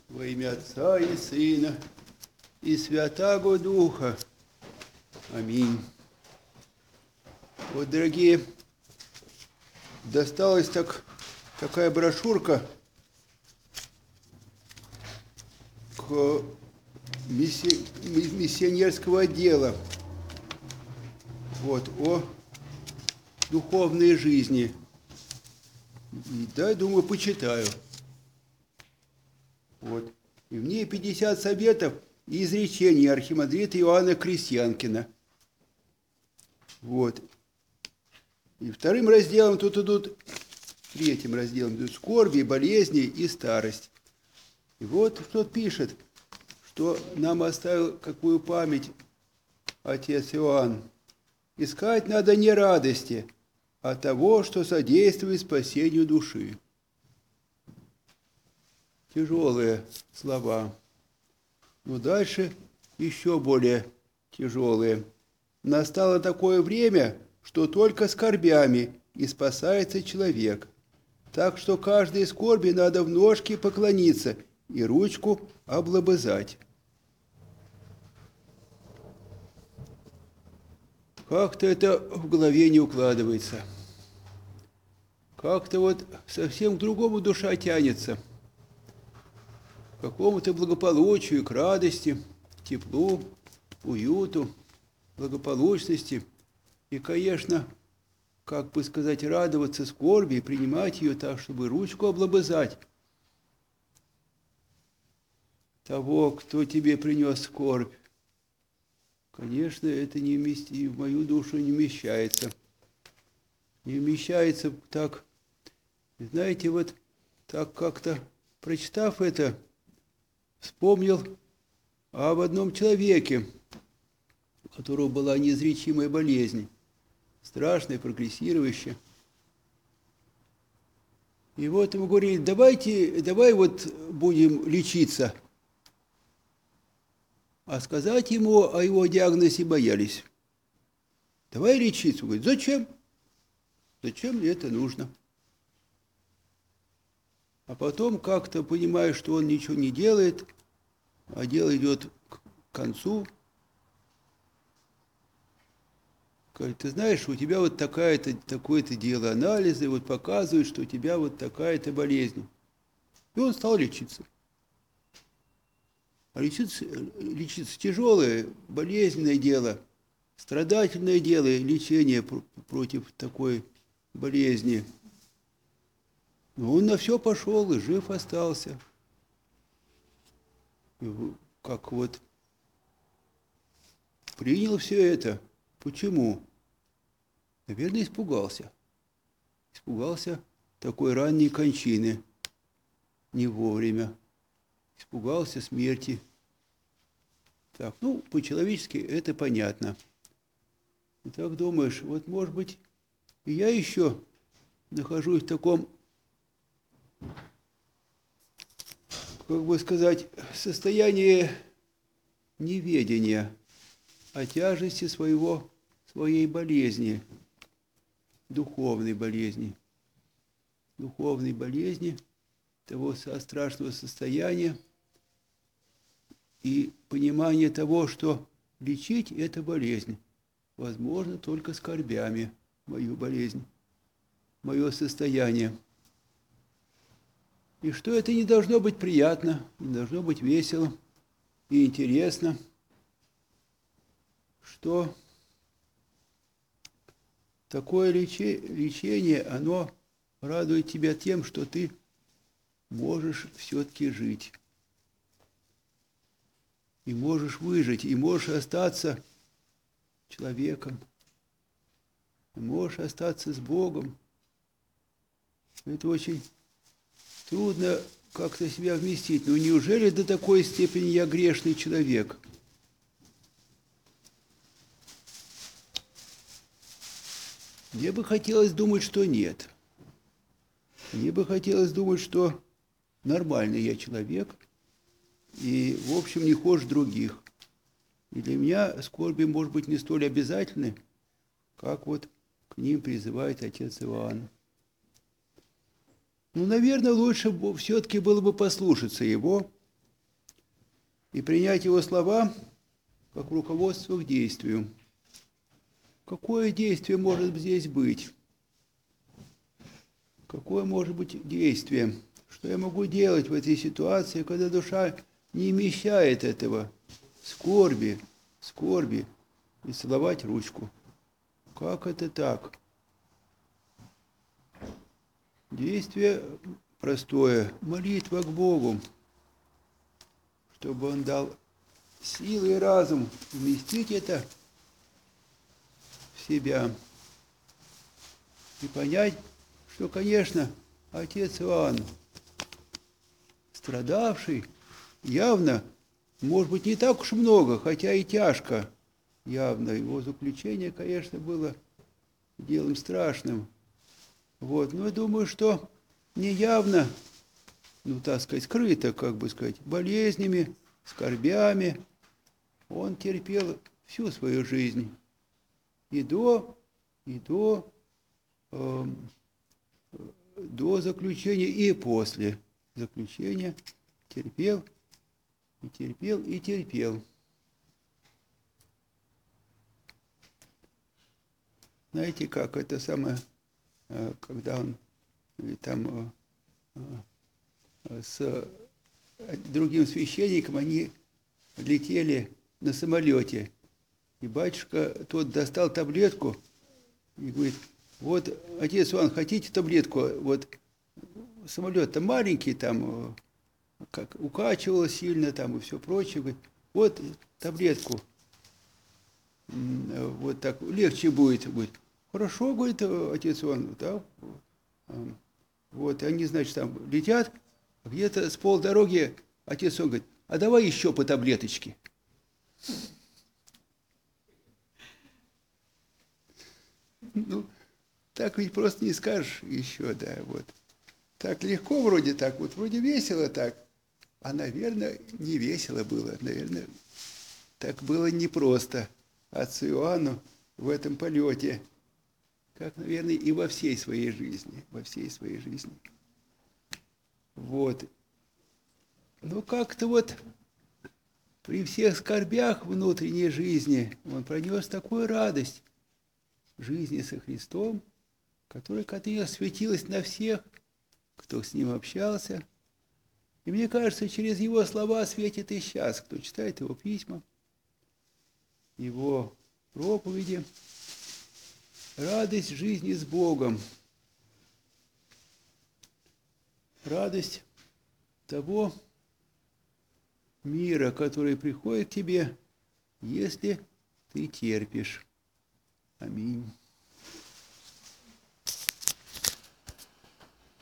Во имя Отца и Сына и Святаго Духа. Аминь. Вот, дорогие, досталась такая брошюрка к миссионерского отдела. Вот, о духовной жизни. И, да, думаю, почитаю. Вот. И в ней 50 советов и изречений архимандрита Иоанна Крестьянкина. Вот. И вторым разделом тут идут, третьим разделом идут скорби, болезни и старость. И вот тут пишет, что нам оставил какую память отец Иоанн. Искать надо не радости, а того, что содействует спасению души. Тяжелые слова. Но дальше еще более тяжелые. Настало такое время, что только скорбями и спасается человек. Так что каждой скорби надо в ножки поклониться и ручку облобызать. Как-то это в голове не укладывается. Как-то вот совсем к другому душа тянется. К какому-то благополучию, к радости, к теплу, уюту, благополучности. И, конечно, как бы сказать, радоваться скорби и принимать ее так, чтобы ручку облобызать того, кто тебе принес скорбь. Конечно, это и в мою душу не вмещается. Не вмещается так, знаете, вот так как-то, прочитав это, вспомнил об одном человеке, у которого была неизлечимая болезнь, страшная, прогрессирующая. И вот ему говорили, давай вот будем лечиться. А сказать ему о его диагнозе боялись. Давай лечиться. Он говорит, зачем? Зачем мне это нужно? А потом как-то понимая, что он ничего не делает, а дело идет к концу, говорит, ты знаешь, у тебя вот такое-то дело, анализы вот показывают, что у тебя вот такая-то болезнь. И он стал лечиться. А лечиться тяжелое, болезненное дело, страдательное дело, лечение против такой болезни. Но он на все пошел и жив остался. И как вот принял все это. Почему? Наверное, испугался. Испугался такой ранней кончины. Не вовремя. Испугался смерти. Так, по-человечески это понятно. И так думаешь, вот может быть, и я еще нахожусь в таком, как бы сказать, состоянии неведения о тяжести своей болезни, духовной болезни, того страшного состояния и понимания того, что лечить эту болезнь возможно только скорбями, мою болезнь, мое состояние. И что это не должно быть приятно, не должно быть весело и интересно, что такое лечение, оно радует тебя тем, что ты можешь все-таки жить. И можешь выжить, и можешь остаться человеком, и можешь остаться с Богом. Это очень трудно как-то себя вместить. Но неужели до такой степени я грешный человек? Мне бы хотелось думать, что нет. Мне бы хотелось думать, что нормальный я человек и, в общем, не хуже других. И для меня скорби, может быть, не столь обязательны, как вот к ним призывает отец Иоанн. Наверное, лучше все-таки было бы послушаться его и принять его слова как руководство к действию. Какое действие может здесь быть? Какое может быть действие? Что я могу делать в этой ситуации, когда душа не вмещает этого? Скорби, и целовать ручку. Как это так? Действие простое. Молитва к Богу, чтобы Он дал силы и разум вместить это в себя и понять, что, конечно, отец Иоанн, страдавший, явно, может быть, не так уж много, хотя и тяжко, явно. Его заключение, конечно, было делом страшным. Вот. Но я думаю, что неявно, так сказать, скрыто, болезнями, скорбями, он терпел всю свою жизнь. И до заключения, и после заключения терпел, и терпел. Знаете, как это самое, когда он там с другим священником, они летели на самолете. И батюшка тот достал таблетку и говорит: вот, отец Иван, хотите таблетку? Вот самолет-то маленький, там как укачивало сильно, там и все прочее. Говорит: вот таблетку, вот так легче будет. Говорит: хорошо, говорит отец Иван, да. Вот, они, значит, там летят, где-то с полдороги отец Иван говорит: а давай еще по таблеточке. Так ведь просто не скажешь еще, да, вот. Так легко вроде так, вот вроде весело так, а, наверное, не весело было, наверное, так было непросто отцу Иоанну в этом полете, как, наверное, и во всей своей жизни, Вот. Но как-то вот при всех скорбях внутренней жизни он пронес такую радость жизни со Христом, которая, конечно, светилась на всех, кто с ним общался. И мне кажется, через его слова светит и сейчас, кто читает его письма, его проповеди. Радость жизни с Богом, радость того мира, который приходит к тебе, если ты терпишь. Аминь.